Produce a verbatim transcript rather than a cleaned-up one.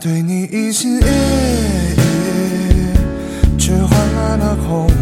对你一心一意，却换来了空